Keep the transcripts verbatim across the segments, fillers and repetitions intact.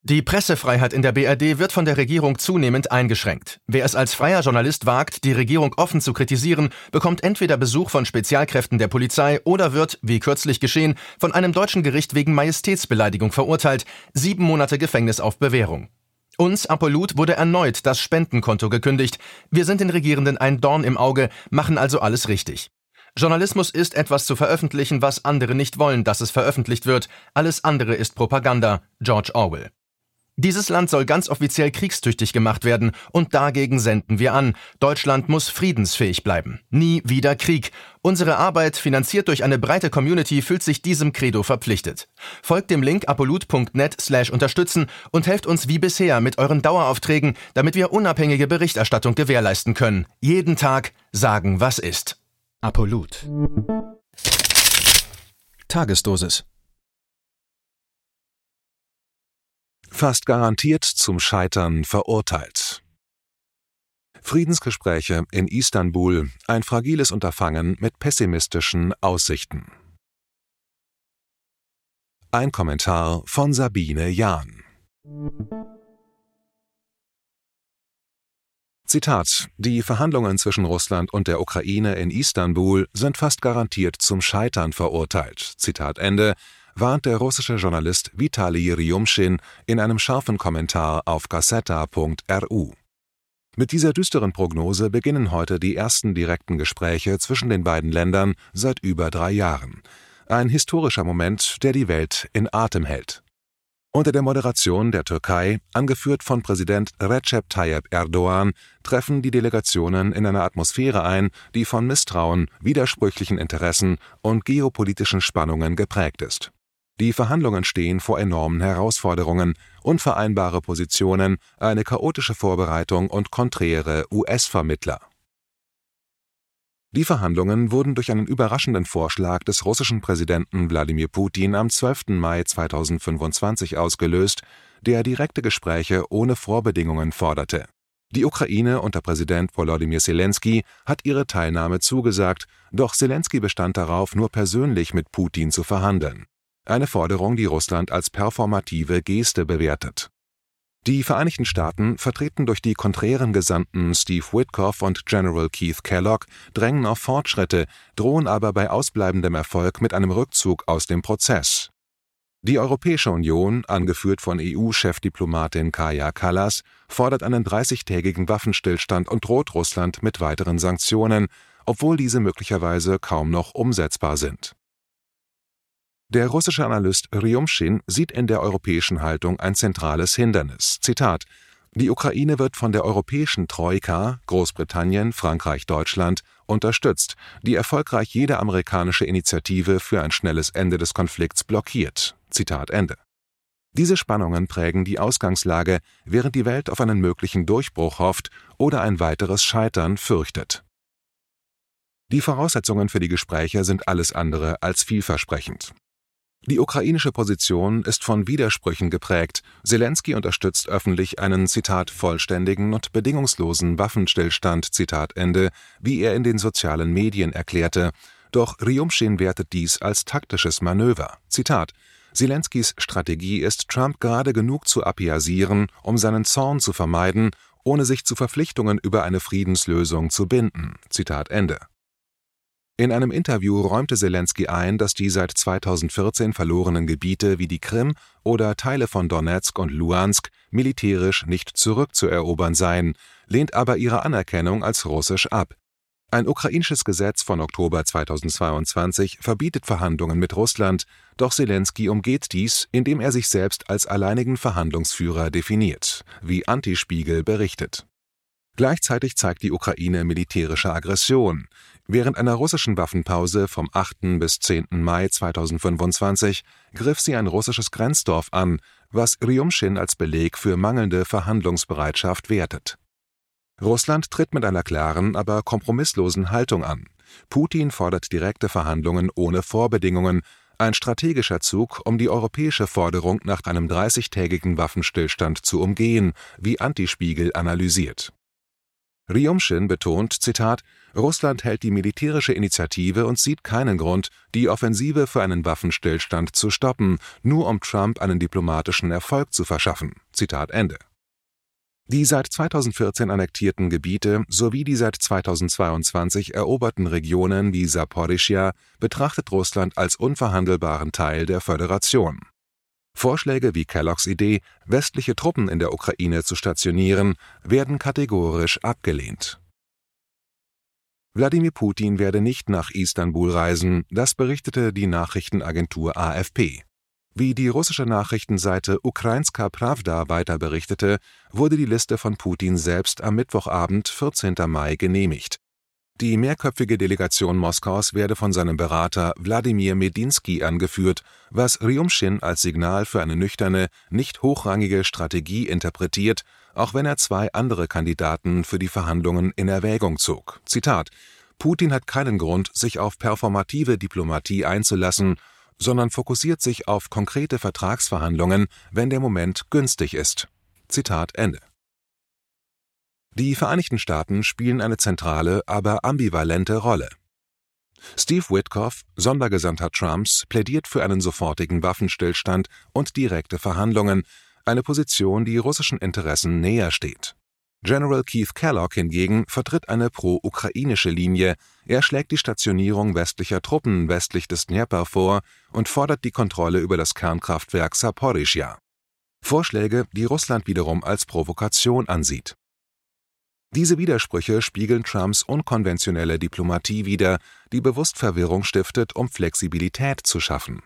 Die Pressefreiheit in der B R D wird von der Regierung zunehmend eingeschränkt. Wer es als freier Journalist wagt, die Regierung offen zu kritisieren, bekommt entweder Besuch von Spezialkräften der Polizei oder wird, wie kürzlich geschehen, von einem deutschen Gericht wegen Majestätsbeleidigung verurteilt, sieben Monate Gefängnis auf Bewährung. Uns, Apolut, wurde erneut das Spendenkonto gekündigt. Wir sind den Regierenden ein Dorn im Auge, machen also alles richtig. Journalismus ist, etwas zu veröffentlichen, was andere nicht wollen, dass es veröffentlicht wird. Alles andere ist Propaganda. George Orwell. Dieses Land soll ganz offiziell kriegstüchtig gemacht werden und dagegen senden wir an. Deutschland muss friedensfähig bleiben. Nie wieder Krieg. Unsere Arbeit, finanziert durch eine breite Community, fühlt sich diesem Credo verpflichtet. Folgt dem Link apolut punkt net slash unterstützen und helft uns wie bisher mit euren Daueraufträgen, damit wir unabhängige Berichterstattung gewährleisten können. Jeden Tag sagen, was ist. Apolut. Tagesdosis. Fast garantiert zum Scheitern verurteilt. Friedensgespräche in Istanbul, ein fragiles Unterfangen mit pessimistischen Aussichten. Ein Kommentar von Sabine Jahn. Zitat: Die Verhandlungen zwischen Russland und der Ukraine in Istanbul sind fast garantiert zum Scheitern verurteilt. Zitat Ende. Warnt der russische Journalist Vitali Ryumschin in einem scharfen Kommentar auf Gazeta punkt r u. Mit dieser düsteren Prognose beginnen heute die ersten direkten Gespräche zwischen den beiden Ländern seit über drei Jahren. Ein historischer Moment, der die Welt in Atem hält. Unter der Moderation der Türkei, angeführt von Präsident Recep Tayyip Erdogan, treffen die Delegationen in einer Atmosphäre ein, die von Misstrauen, widersprüchlichen Interessen und geopolitischen Spannungen geprägt ist. Die Verhandlungen stehen vor enormen Herausforderungen, unvereinbare Positionen, eine chaotische Vorbereitung und konträre U S-Vermittler. Die Verhandlungen wurden durch einen überraschenden Vorschlag des russischen Präsidenten Wladimir Putin am zwölften Mai zweitausendfünfundzwanzig ausgelöst, der direkte Gespräche ohne Vorbedingungen forderte. Die Ukraine unter Präsident Volodymyr Zelensky hat ihre Teilnahme zugesagt, doch Zelensky bestand darauf, nur persönlich mit Putin zu verhandeln. Eine Forderung, die Russland als performative Geste bewertet. Die Vereinigten Staaten, vertreten durch die konträren Gesandten Steve Witkoff und General Keith Kellogg, drängen auf Fortschritte, drohen aber bei ausbleibendem Erfolg mit einem Rückzug aus dem Prozess. Die Europäische Union, angeführt von E U-Chefdiplomatin Kaja Kallas, fordert einen dreißigtägigen Waffenstillstand und droht Russland mit weiteren Sanktionen, obwohl diese möglicherweise kaum noch umsetzbar sind. Der russische Analyst Ryumschin sieht in der europäischen Haltung ein zentrales Hindernis. Zitat: Die Ukraine wird von der europäischen Troika, Großbritannien, Frankreich, Deutschland, unterstützt, die erfolgreich jede amerikanische Initiative für ein schnelles Ende des Konflikts blockiert. Zitat Ende. Diese Spannungen prägen die Ausgangslage, während die Welt auf einen möglichen Durchbruch hofft oder ein weiteres Scheitern fürchtet. Die Voraussetzungen für die Gespräche sind alles andere als vielversprechend. Die ukrainische Position ist von Widersprüchen geprägt. Zelensky unterstützt öffentlich einen, Zitat, vollständigen und bedingungslosen Waffenstillstand, Zitat Ende, wie er in den sozialen Medien erklärte. Doch Ryumschin wertet dies als taktisches Manöver. Zitat: Zelenskys Strategie ist, Trump gerade genug zu appeasieren, um seinen Zorn zu vermeiden, ohne sich zu Verpflichtungen über eine Friedenslösung zu binden. Zitat Ende. In einem Interview räumte Zelensky ein, dass die seit zweitausendvierzehn verlorenen Gebiete wie die Krim oder Teile von Donezk und Luhansk militärisch nicht zurückzuerobern seien, lehnt aber ihre Anerkennung als russisch ab. Ein ukrainisches Gesetz von Oktober zweitausendzweiundzwanzig verbietet Verhandlungen mit Russland, doch Zelensky umgeht dies, indem er sich selbst als alleinigen Verhandlungsführer definiert, wie Antispiegel berichtet. Gleichzeitig zeigt die Ukraine militärische Aggression. Während einer russischen Waffenpause vom achten bis zehnten Mai zweitausendfünfundzwanzig griff sie ein russisches Grenzdorf an, was Ryumschin als Beleg für mangelnde Verhandlungsbereitschaft wertet. Russland tritt mit einer klaren, aber kompromisslosen Haltung an. Putin fordert direkte Verhandlungen ohne Vorbedingungen, ein strategischer Zug, um die europäische Forderung nach einem dreißigtägigen Waffenstillstand zu umgehen, wie Antispiegel analysiert. Ryumschin betont, Zitat, Russland hält die militärische Initiative und sieht keinen Grund, die Offensive für einen Waffenstillstand zu stoppen, nur um Trump einen diplomatischen Erfolg zu verschaffen. Zitat Ende. Die seit zweitausendvierzehn annektierten Gebiete sowie die seit zweitausendzweiundzwanzig eroberten Regionen wie Saporischschja betrachtet Russland als unverhandelbaren Teil der Föderation. Vorschläge wie Kelloggs Idee, westliche Truppen in der Ukraine zu stationieren, werden kategorisch abgelehnt. Wladimir Putin werde nicht nach Istanbul reisen, das berichtete die Nachrichtenagentur A F P. Wie die russische Nachrichtenseite Ukrainska Prawda weiter berichtete, wurde die Liste von Putin selbst am Mittwochabend, vierzehnten Mai, genehmigt. Die mehrköpfige Delegation Moskaus werde von seinem Berater Wladimir Medinsky angeführt, was Ryumschin als Signal für eine nüchterne, nicht hochrangige Strategie interpretiert, auch wenn er zwei andere Kandidaten für die Verhandlungen in Erwägung zog. Zitat: Putin hat keinen Grund, sich auf performative Diplomatie einzulassen, sondern fokussiert sich auf konkrete Vertragsverhandlungen, wenn der Moment günstig ist. Zitat Ende. Die Vereinigten Staaten spielen eine zentrale, aber ambivalente Rolle. Steve Witkoff, Sondergesandter Trumps, plädiert für einen sofortigen Waffenstillstand und direkte Verhandlungen, eine Position, die russischen Interessen näher steht. General Keith Kellogg hingegen vertritt eine pro-ukrainische Linie, er schlägt die Stationierung westlicher Truppen westlich des Dnjepr vor und fordert die Kontrolle über das Kernkraftwerk Saporischschja. Vorschläge, die Russland wiederum als Provokation ansieht. Diese Widersprüche spiegeln Trumps unkonventionelle Diplomatie wider, die bewusst Verwirrung stiftet, um Flexibilität zu schaffen.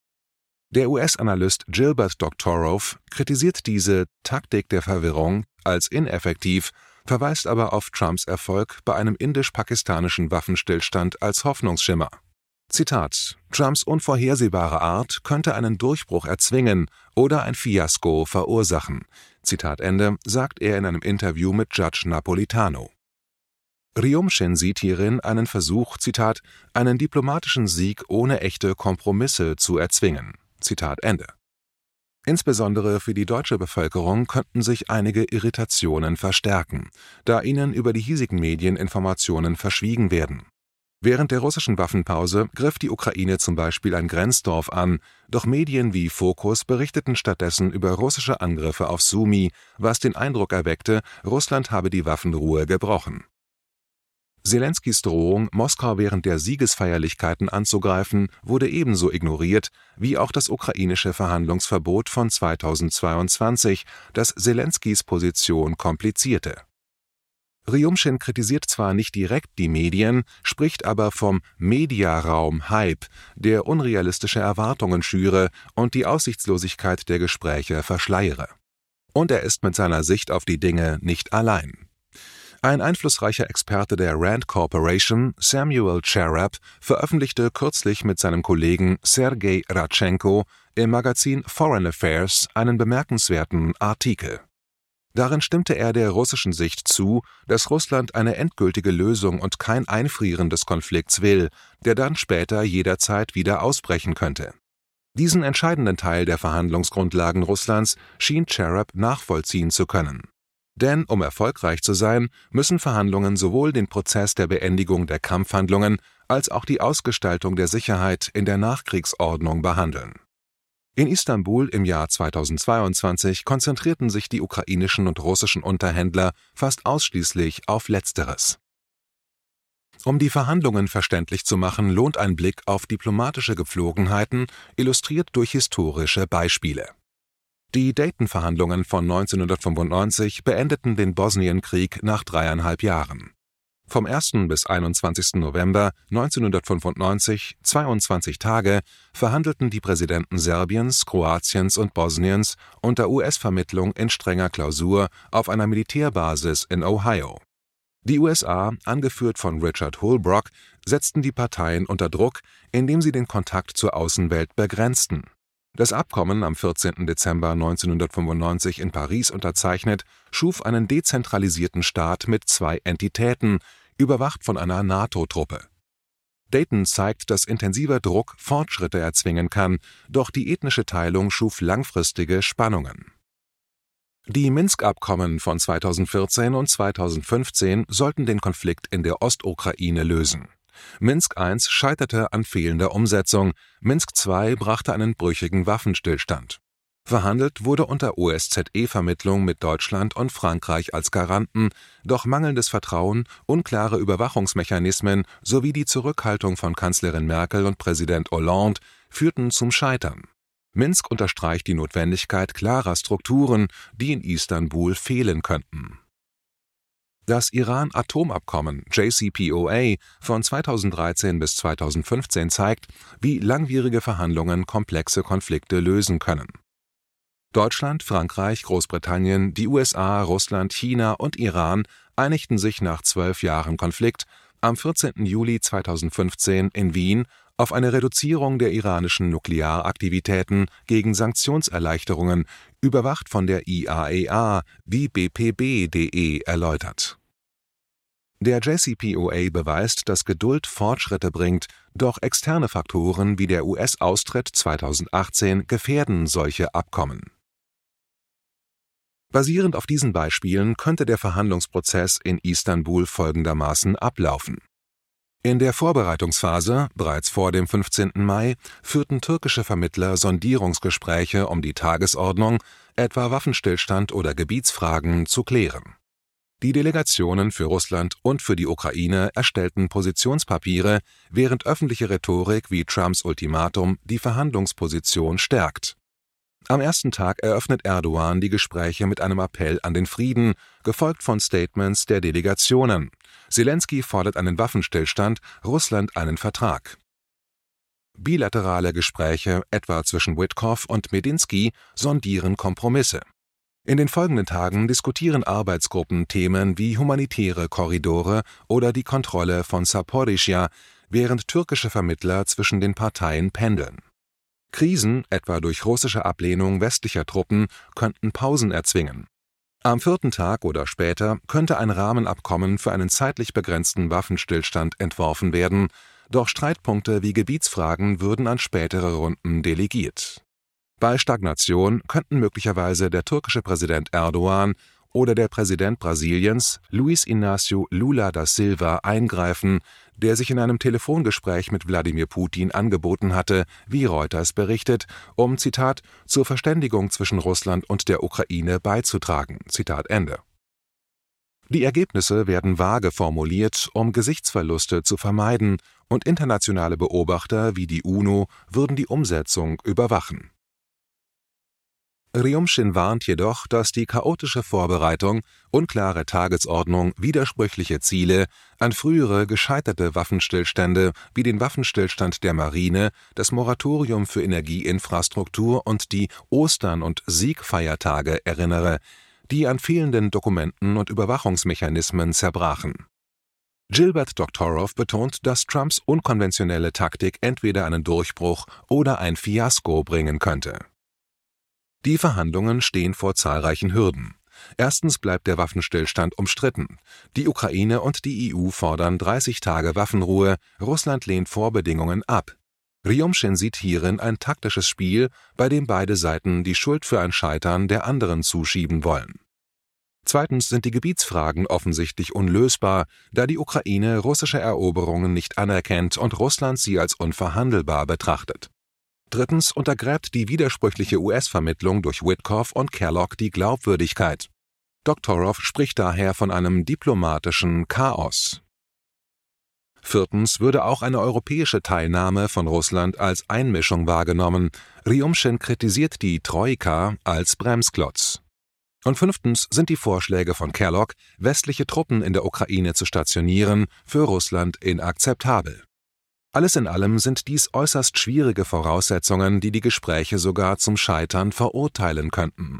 Der U S-Analyst Gilbert Doctorow kritisiert diese Taktik der Verwirrung als ineffektiv, verweist aber auf Trumps Erfolg bei einem indisch-pakistanischen Waffenstillstand als Hoffnungsschimmer. Zitat: Trumps unvorhersehbare Art könnte einen Durchbruch erzwingen oder ein Fiasko verursachen. Zitat Ende, sagt er in einem Interview mit Judge Napolitano. Ryumschin sieht hierin einen Versuch, Zitat, einen diplomatischen Sieg ohne echte Kompromisse zu erzwingen. Zitat Ende. Insbesondere für die deutsche Bevölkerung könnten sich einige Irritationen verstärken, da ihnen über die hiesigen Medien Informationen verschwiegen werden. Während der russischen Waffenpause griff die Ukraine zum Beispiel ein Grenzdorf an, doch Medien wie Fokus berichteten stattdessen über russische Angriffe auf Sumy, was den Eindruck erweckte, Russland habe die Waffenruhe gebrochen. Selenskys Drohung, Moskau während der Siegesfeierlichkeiten anzugreifen, wurde ebenso ignoriert wie auch das ukrainische Verhandlungsverbot von zweitausendzweiundzwanzig, das Selenskys Position komplizierte. Ryumschin kritisiert zwar nicht direkt die Medien, spricht aber vom Mediaraum-Hype, der unrealistische Erwartungen schüre und die Aussichtslosigkeit der Gespräche verschleiere. Und er ist mit seiner Sicht auf die Dinge nicht allein. Ein einflussreicher Experte der Rand Corporation, Samuel Charap, veröffentlichte kürzlich mit seinem Kollegen Sergei Radchenko im Magazin Foreign Affairs einen bemerkenswerten Artikel. Darin stimmte er der russischen Sicht zu, dass Russland eine endgültige Lösung und kein Einfrieren des Konflikts will, der dann später jederzeit wieder ausbrechen könnte. Diesen entscheidenden Teil der Verhandlungsgrundlagen Russlands schien Charap nachvollziehen zu können. Denn um erfolgreich zu sein, müssen Verhandlungen sowohl den Prozess der Beendigung der Kampfhandlungen als auch die Ausgestaltung der Sicherheit in der Nachkriegsordnung behandeln. In Istanbul im Jahr zweitausendzweiundzwanzig konzentrierten sich die ukrainischen und russischen Unterhändler fast ausschließlich auf Letzteres. Um die Verhandlungen verständlich zu machen, lohnt ein Blick auf diplomatische Gepflogenheiten, illustriert durch historische Beispiele. Die Dayton-Verhandlungen von neunzehnhundertfünfundneunzig beendeten den Bosnienkrieg nach dreieinhalb Jahren. Vom ersten bis einundzwanzigsten November neunzehnhundertfünfundneunzig, zweiundzwanzig Tage, verhandelten die Präsidenten Serbiens, Kroatiens und Bosniens unter U S-Vermittlung in strenger Klausur auf einer Militärbasis in Ohio. Die U S A, angeführt von Richard Holbrooke, setzten die Parteien unter Druck, indem sie den Kontakt zur Außenwelt begrenzten. Das Abkommen, am vierzehnten Dezember neunzehnhundertfünfundneunzig in Paris unterzeichnet, schuf einen dezentralisierten Staat mit zwei Entitäten, überwacht von einer NATO-Truppe. Dayton zeigt, dass intensiver Druck Fortschritte erzwingen kann, doch die ethnische Teilung schuf langfristige Spannungen. Die Minsk-Abkommen von zweitausendvierzehn und zweitausendfünfzehn sollten den Konflikt in der Ostukraine lösen. Minsk eins scheiterte an fehlender Umsetzung, Minsk zwei brachte einen brüchigen Waffenstillstand. Verhandelt wurde unter O S Z E-Vermittlung mit Deutschland und Frankreich als Garanten, doch mangelndes Vertrauen, unklare Überwachungsmechanismen sowie die Zurückhaltung von Kanzlerin Merkel und Präsident Hollande führten zum Scheitern. Minsk unterstreicht die Notwendigkeit klarer Strukturen, die in Istanbul fehlen könnten. Das Iran-Atomabkommen J C P O A von zweitausenddreizehn bis zweitausendfünfzehn zeigt, wie langwierige Verhandlungen komplexe Konflikte lösen können. Deutschland, Frankreich, Großbritannien, die U S A, Russland, China und Iran einigten sich nach zwölf Jahren Konflikt am vierzehnten Juli zweitausendfünfzehn in Wien auf eine Reduzierung der iranischen Nuklearaktivitäten gegen Sanktionserleichterungen, überwacht von der I A E A, wie B P B punkt de erläutert. Der J C P O A beweist, dass Geduld Fortschritte bringt, doch externe Faktoren wie der U S-Austritt zweitausendachtzehn gefährden solche Abkommen. Basierend auf diesen Beispielen könnte der Verhandlungsprozess in Istanbul folgendermaßen ablaufen. In der Vorbereitungsphase, bereits vor dem fünfzehnten Mai, führten türkische Vermittler Sondierungsgespräche, um die Tagesordnung, etwa Waffenstillstand oder Gebietsfragen, zu klären. Die Delegationen für Russland und für die Ukraine erstellten Positionspapiere, während öffentliche Rhetorik wie Trumps Ultimatum die Verhandlungsposition stärkt. Am ersten Tag eröffnet Erdogan die Gespräche mit einem Appell an den Frieden, gefolgt von Statements der Delegationen. Selenskyj fordert einen Waffenstillstand, Russland einen Vertrag. Bilaterale Gespräche, etwa zwischen Witkoff und Medinsky, sondieren Kompromisse. In den folgenden Tagen diskutieren Arbeitsgruppen Themen wie humanitäre Korridore oder die Kontrolle von Saporischschja, während türkische Vermittler zwischen den Parteien pendeln. Krisen, etwa durch russische Ablehnung westlicher Truppen, könnten Pausen erzwingen. Am vierten Tag oder später könnte ein Rahmenabkommen für einen zeitlich begrenzten Waffenstillstand entworfen werden, doch Streitpunkte wie Gebietsfragen würden an spätere Runden delegiert. Bei Stagnation könnten möglicherweise der türkische Präsident Erdogan oder der Präsident Brasiliens, Luiz Inácio Lula da Silva, eingreifen, der sich in einem Telefongespräch mit Wladimir Putin angeboten hatte, wie Reuters berichtet, um, Zitat, zur Verständigung zwischen Russland und der Ukraine beizutragen, Zitat Ende. Die Ergebnisse werden vage formuliert, um Gesichtsverluste zu vermeiden, und internationale Beobachter wie die UNO würden die Umsetzung überwachen. Ryumschin warnt jedoch, dass die chaotische Vorbereitung, unklare Tagesordnung, widersprüchliche Ziele an frühere gescheiterte Waffenstillstände wie den Waffenstillstand der Marine, das Moratorium für Energieinfrastruktur und die Ostern- und Siegfeiertage erinnere, die an fehlenden Dokumenten und Überwachungsmechanismen zerbrachen. Gilbert Doctorow betont, dass Trumps unkonventionelle Taktik entweder einen Durchbruch oder ein Fiasko bringen könnte. Die Verhandlungen stehen vor zahlreichen Hürden. Erstens bleibt der Waffenstillstand umstritten. Die Ukraine und die E U fordern dreißig Tage Waffenruhe, Russland lehnt Vorbedingungen ab. Ryumschin sieht hierin ein taktisches Spiel, bei dem beide Seiten die Schuld für ein Scheitern der anderen zuschieben wollen. Zweitens sind die Gebietsfragen offensichtlich unlösbar, da die Ukraine russische Eroberungen nicht anerkennt und Russland sie als unverhandelbar betrachtet. Drittens untergräbt die widersprüchliche U S-Vermittlung durch Witkoff und Kellogg die Glaubwürdigkeit. Doctorow spricht daher von einem diplomatischen Chaos. Viertens würde auch eine europäische Teilnahme von Russland als Einmischung wahrgenommen. Ryumschin kritisiert die Troika als Bremsklotz. Und fünftens sind die Vorschläge von Kellogg, westliche Truppen in der Ukraine zu stationieren, für Russland inakzeptabel. Alles in allem sind dies äußerst schwierige Voraussetzungen, die die Gespräche sogar zum Scheitern verurteilen könnten.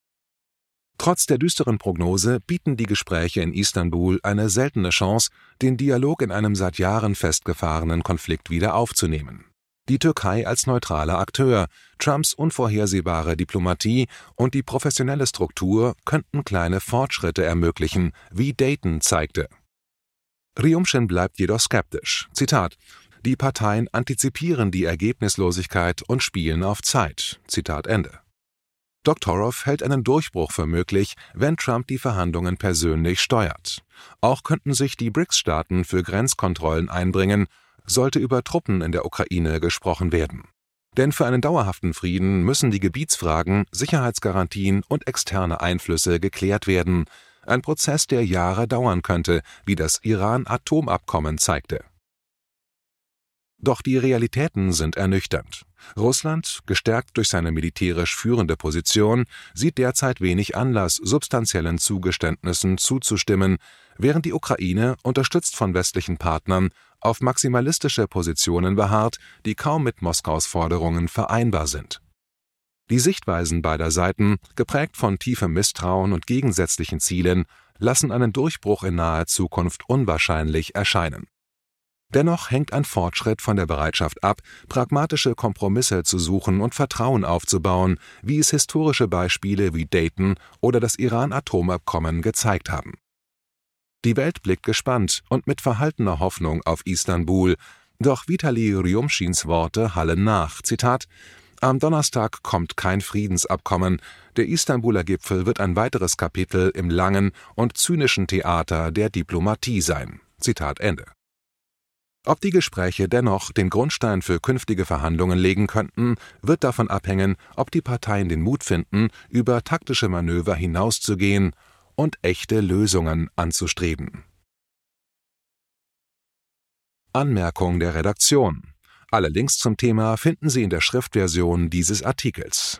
Trotz der düsteren Prognose bieten die Gespräche in Istanbul eine seltene Chance, den Dialog in einem seit Jahren festgefahrenen Konflikt wieder aufzunehmen. Die Türkei als neutraler Akteur, Trumps unvorhersehbare Diplomatie und die professionelle Struktur könnten kleine Fortschritte ermöglichen, wie Dayton zeigte. Ryumschin bleibt jedoch skeptisch. Zitat: Die Parteien antizipieren die Ergebnislosigkeit und spielen auf Zeit. Zitat Ende. Doktorow hält einen Durchbruch für möglich, wenn Trump die Verhandlungen persönlich steuert. Auch könnten sich die B R I C S-Staaten für Grenzkontrollen einbringen, sollte über Truppen in der Ukraine gesprochen werden. Denn für einen dauerhaften Frieden müssen die Gebietsfragen, Sicherheitsgarantien und externe Einflüsse geklärt werden. Ein Prozess, der Jahre dauern könnte, wie das Iran-Atomabkommen zeigte. Doch die Realitäten sind ernüchternd. Russland, gestärkt durch seine militärisch führende Position, sieht derzeit wenig Anlass, substanziellen Zugeständnissen zuzustimmen, während die Ukraine, unterstützt von westlichen Partnern, auf maximalistische Positionen beharrt, die kaum mit Moskaus Forderungen vereinbar sind. Die Sichtweisen beider Seiten, geprägt von tiefem Misstrauen und gegensätzlichen Zielen, lassen einen Durchbruch in naher Zukunft unwahrscheinlich erscheinen. Dennoch hängt ein Fortschritt von der Bereitschaft ab, pragmatische Kompromisse zu suchen und Vertrauen aufzubauen, wie es historische Beispiele wie Dayton oder das Iran-Atomabkommen gezeigt haben. Die Welt blickt gespannt und mit verhaltener Hoffnung auf Istanbul, doch Vitali Ryumschins Worte hallen nach, Zitat: Am Donnerstag kommt kein Friedensabkommen, der Istanbuler Gipfel wird ein weiteres Kapitel im langen und zynischen Theater der Diplomatie sein. Zitat Ende. Ob die Gespräche dennoch den Grundstein für künftige Verhandlungen legen könnten, wird davon abhängen, ob die Parteien den Mut finden, über taktische Manöver hinauszugehen und echte Lösungen anzustreben. Anmerkung der Redaktion: Alle Links zum Thema finden Sie in der Schriftversion dieses Artikels.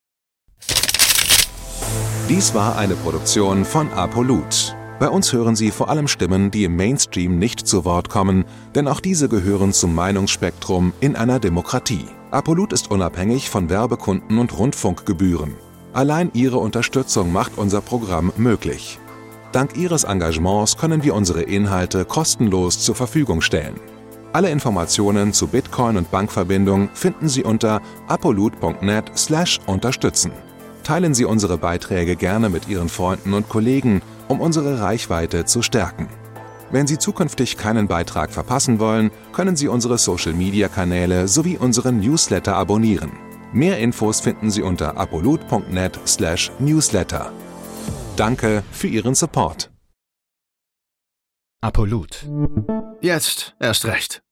Dies war eine Produktion von Apolut. Bei uns hören Sie vor allem Stimmen, die im Mainstream nicht zu Wort kommen, denn auch diese gehören zum Meinungsspektrum in einer Demokratie. Apolut ist unabhängig von Werbekunden und Rundfunkgebühren. Allein Ihre Unterstützung macht unser Programm möglich. Dank Ihres Engagements können wir unsere Inhalte kostenlos zur Verfügung stellen. Alle Informationen zu Bitcoin und Bankverbindung finden Sie unter apolut punkt net slash unterstützen. Teilen Sie unsere Beiträge gerne mit Ihren Freunden und Kollegen, um unsere Reichweite zu stärken. Wenn Sie zukünftig keinen Beitrag verpassen wollen, können Sie unsere Social-Media-Kanäle sowie unseren Newsletter abonnieren. Mehr Infos finden Sie unter apolut punkt net slash newsletter. Danke für Ihren Support. Apolut. Jetzt erst recht.